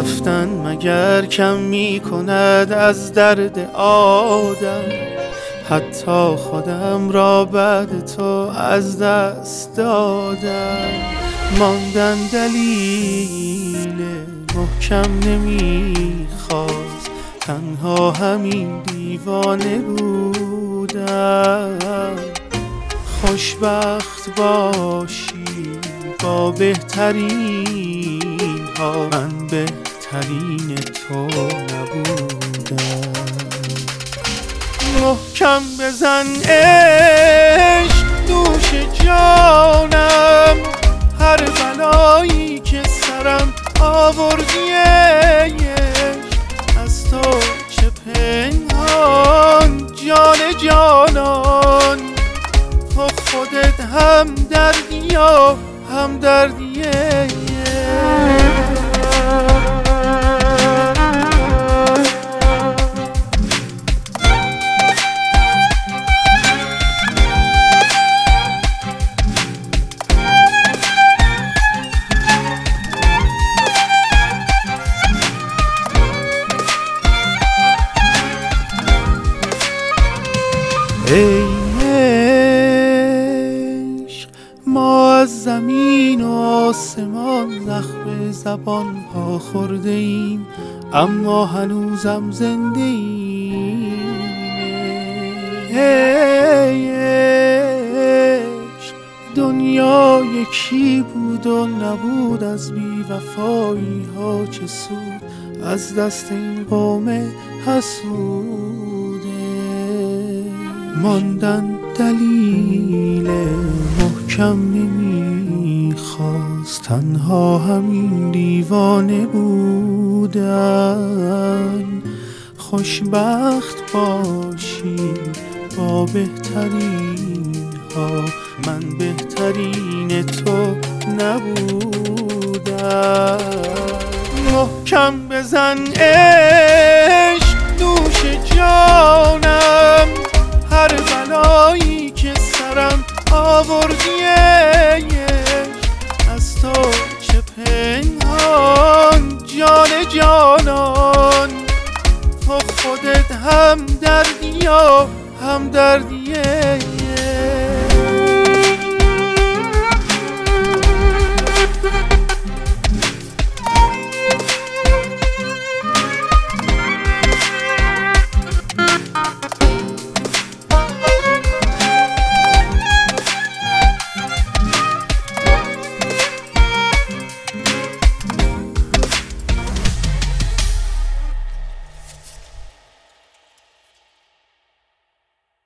رفتن مگر کم می کند از درد آدم؟ حتی خودم را بعد تو از دست دادم. ماندن دلیل محکم نمیخواست، تنها همین دیوانه بودم. خوشبخت باشی با بهترین ها، من بهترین تو نبودم. محکم بزن عشق دوش جانم، هر بلایی که سرم آوردی از تو چه پنهان جان جانان. تو خودت هم دردی و هم دردیه. ای عشق، ما از زمین و آسمان زخم زبان ها خورده ایم، اما هنوزم زنده ایم. ای عشق، دنیا یکی بود و نبود، از بی وفایی ها چه سود از دست این قوم حسوده. ماندن دلیل محکم نمیخواست، تنها همین دیوانه بودن. خوشبخت باشی با بهترین ها، من بهترین تو نبودم. محکم بزن عشق دوش جانم، هر بلایی که سرم آوردی از تو چه پنهان جان جانان. تو خودت هم دردی و هم دردیه.